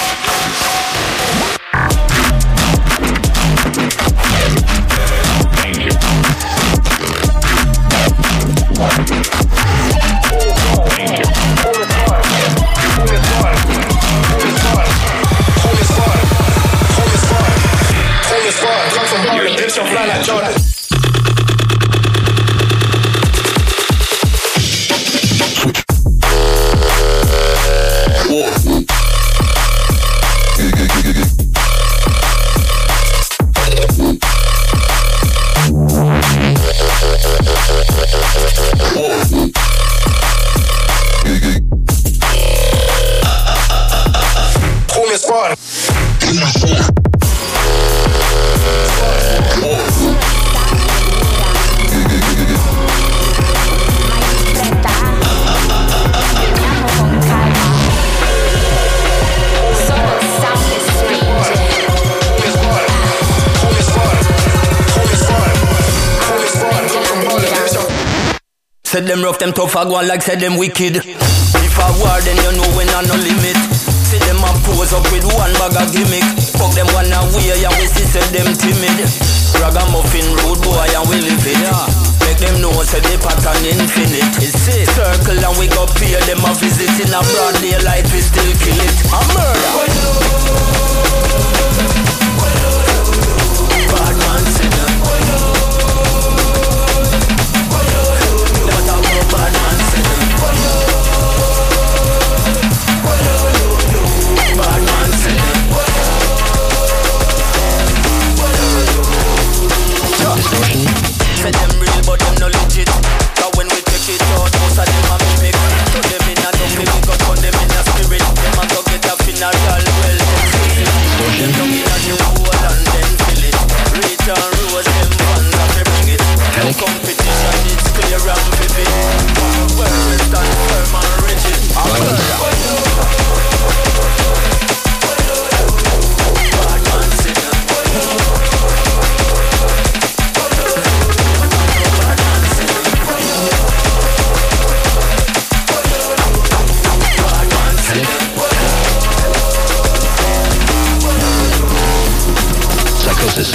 Said them rough, them tough, I go on like said them wicked. If I war, then you know when I no limit. See them a pose up with one bag of gimmick. Fuck them one away and we see said them timid. Ragamuffin road boy and we live it. Make them know say the pattern infinite. It's it. Circle and we go pay them a visit in a broad daylight, we still kill it. A murder. Bad man sinner. Bad man sinner. Bad man sinner. Say them real but them no legit. Cause when we take it out, most of them a mimic. Put them in a dumb, we go turn them in a spirit. Them a go get a funeral, well, them down in a new hole and then fill it. Reach and road, them fans have to bring it. No competition, it's clear and vivid. Where we stand firm and rigid. Bad man sinner. Psychosis.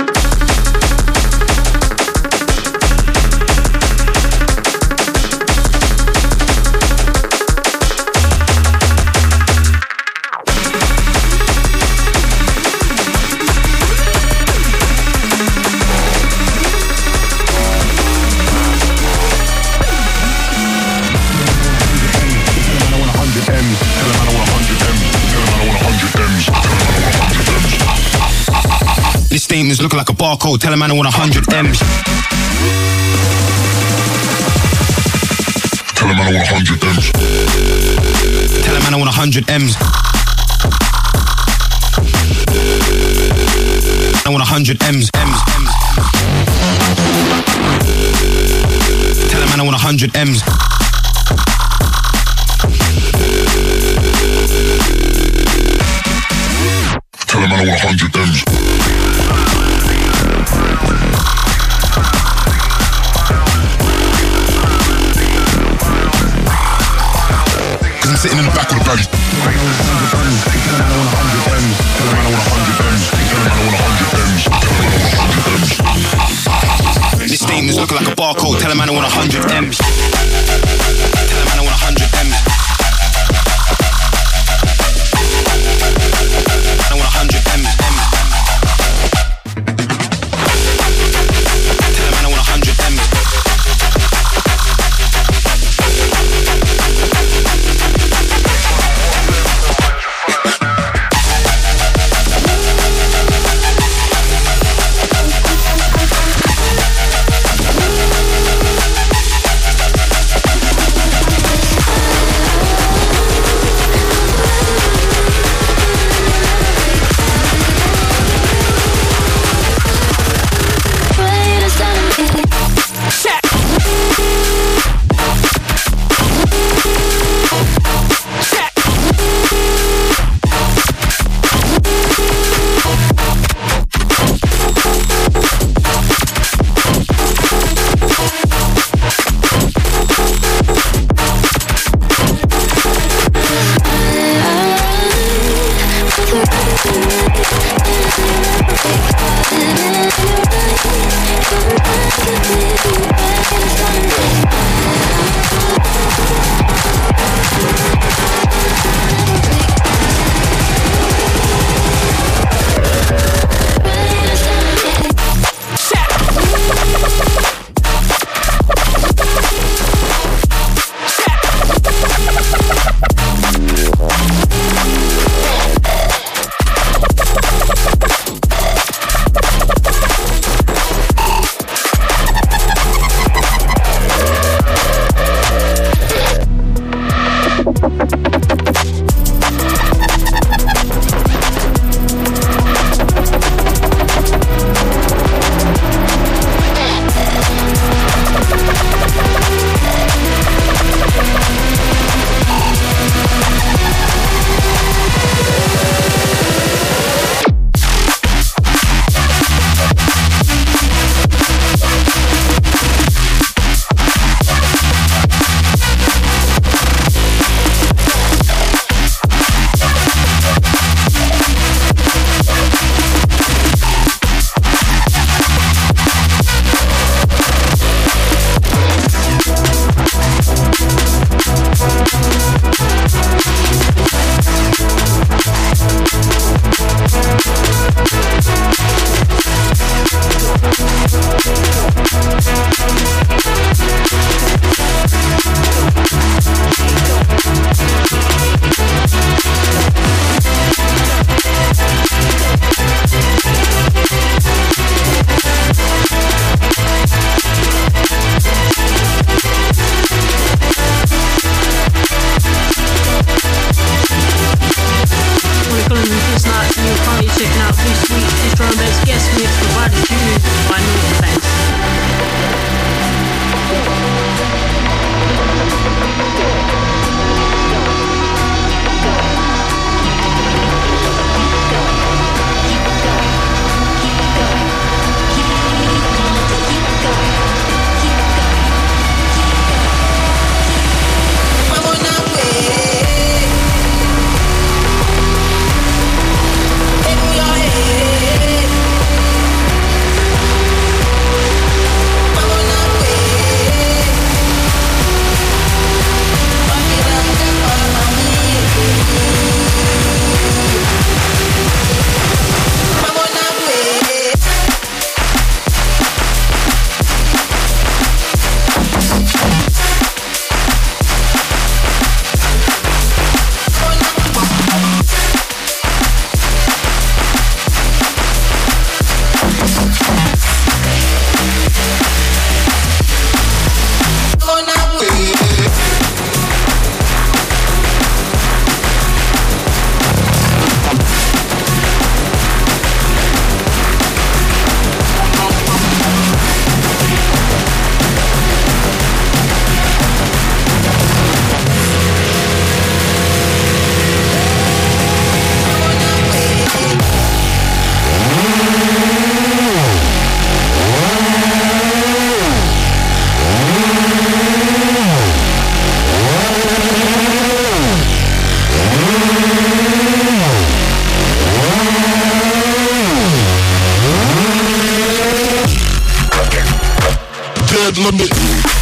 This statement's looking like a barcode. Tell a man I want 100 M's. Tell a man I want 100 M's. Tell a man I want 100 M's. I want 100 M's. Tell a man I want 100 M's. Tell a man I want 100 M's. I'm sitting in the back of the band. This statement's looking like a barcode. Tell a man I want 100 M's. Tell a man I want 100 M's. I want 100 M's. Tell a man I want 100 M's. dead limit.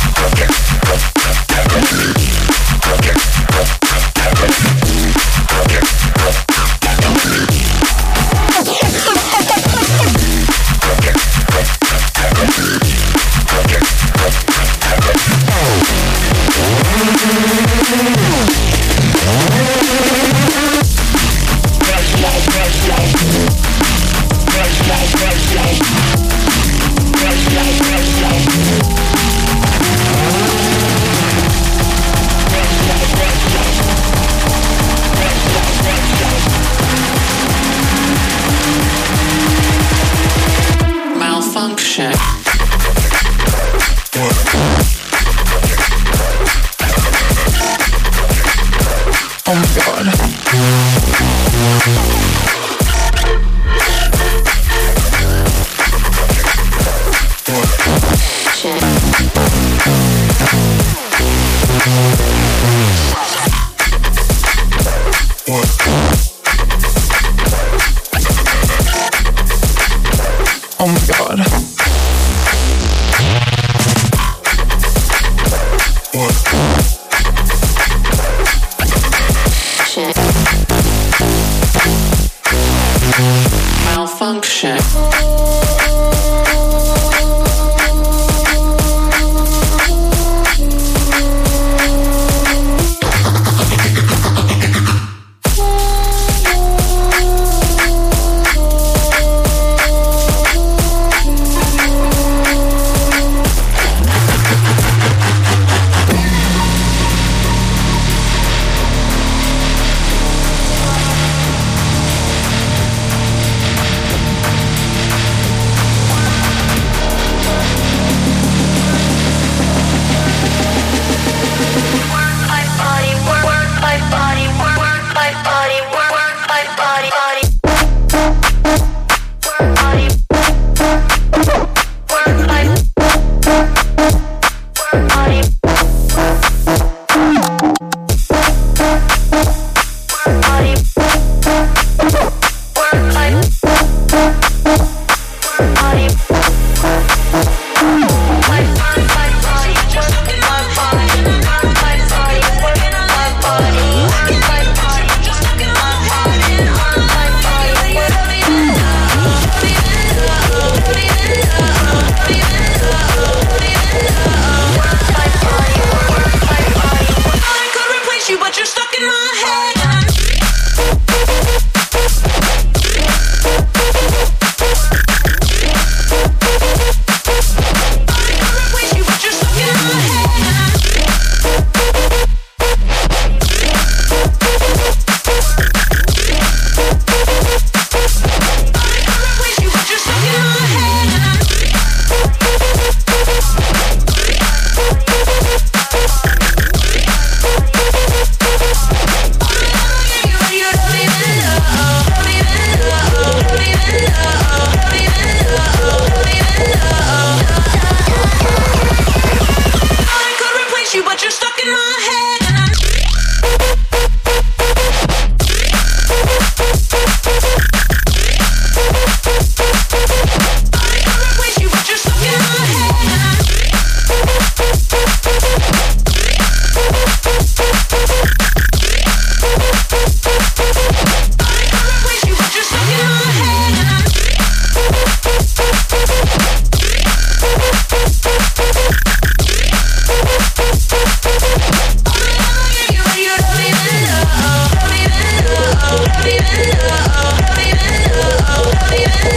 Malfunction. Oh my god. Oh my god. Malfunction.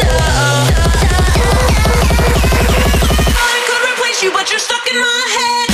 You, but you're stuck in my head.